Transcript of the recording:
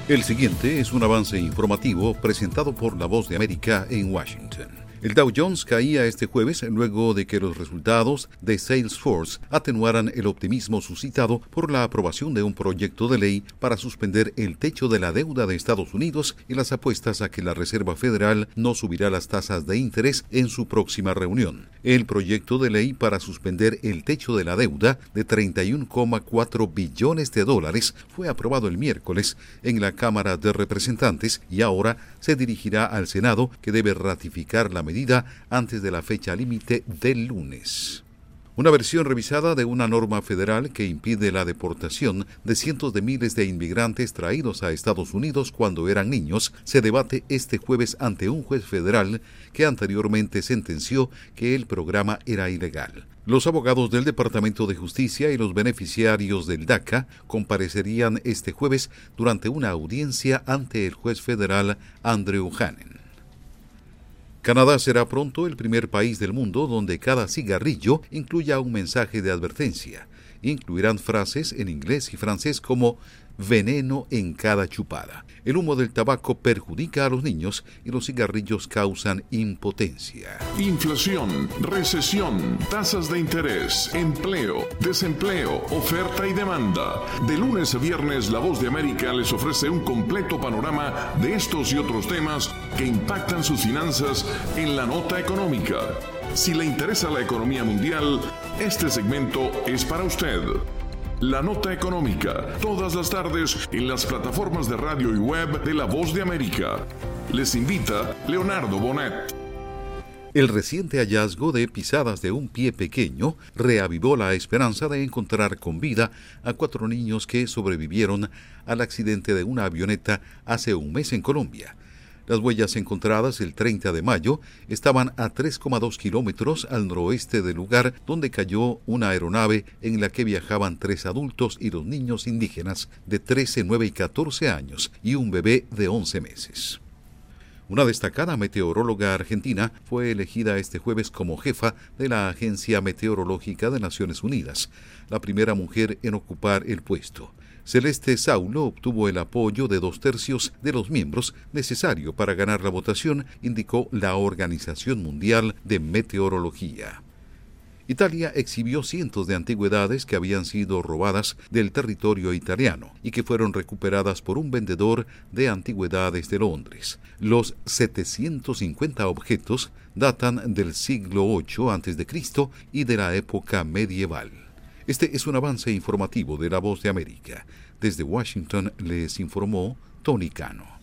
El siguiente es un avance informativo presentado por La Voz de América en Washington. El Dow Jones caía este jueves luego de que los resultados de Salesforce atenuaran el optimismo suscitado por la aprobación de un proyecto de ley para suspender el techo de la deuda de Estados Unidos y las apuestas a que la Reserva Federal no subirá las tasas de interés en su próxima reunión. El proyecto de ley para suspender el techo de la deuda de $31,4 billones fue aprobado el miércoles en la Cámara de Representantes y ahora se dirigirá al Senado, que debe ratificar la medida antes de la fecha límite del lunes. Una versión revisada de una norma federal que impide la deportación de cientos de miles de inmigrantes traídos a Estados Unidos cuando eran niños se debate este jueves ante un juez federal que anteriormente sentenció que el programa era ilegal. Los abogados del Departamento de Justicia y los beneficiarios del DACA comparecerían este jueves durante una audiencia ante el juez federal Andrew Hanen. Canadá será pronto el primer país del mundo donde cada cigarrillo incluya un mensaje de advertencia. Incluirán frases en inglés y francés como veneno en cada chupada. El humo del tabaco perjudica a los niños y los cigarrillos causan impotencia. Inflación, recesión, tasas de interés, empleo, desempleo, oferta y demanda. De lunes a viernes, La Voz de América les ofrece un completo panorama de estos y otros temas que impactan sus finanzas en la nota económica. Si le interesa la economía mundial, este segmento es para usted. La Nota Económica, todas las tardes en las plataformas de radio y web de La Voz de América. Les invita Leonardo Bonet. El reciente hallazgo de pisadas de un pie pequeño reavivó la esperanza de encontrar con vida a 4 niños que sobrevivieron al accidente de una avioneta hace un mes en Colombia. Las huellas encontradas el 30 de mayo estaban a 3,2 kilómetros al noroeste del lugar donde cayó una aeronave en la que viajaban 3 adultos y 2 niños indígenas de 13, 9 y 14 años y un bebé de 11 meses. Una destacada meteoróloga argentina fue elegida este jueves como jefa de la Agencia Meteorológica de Naciones Unidas, la primera mujer en ocupar el puesto. Celeste Saulo obtuvo el apoyo de 2/3 de los miembros necesario para ganar la votación, indicó la Organización Mundial de Meteorología. Italia exhibió cientos de antigüedades que habían sido robadas del territorio italiano y que fueron recuperadas por un vendedor de antigüedades de Londres. Los 750 objetos datan del siglo VIII a.C. y de la época medieval. Este es un avance informativo de La Voz de América. Desde Washington les informó Tony Cano.